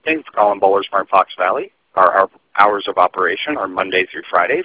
Thanks for calling Bowler Smart Fox Valley. Our hours of operation are Monday through Friday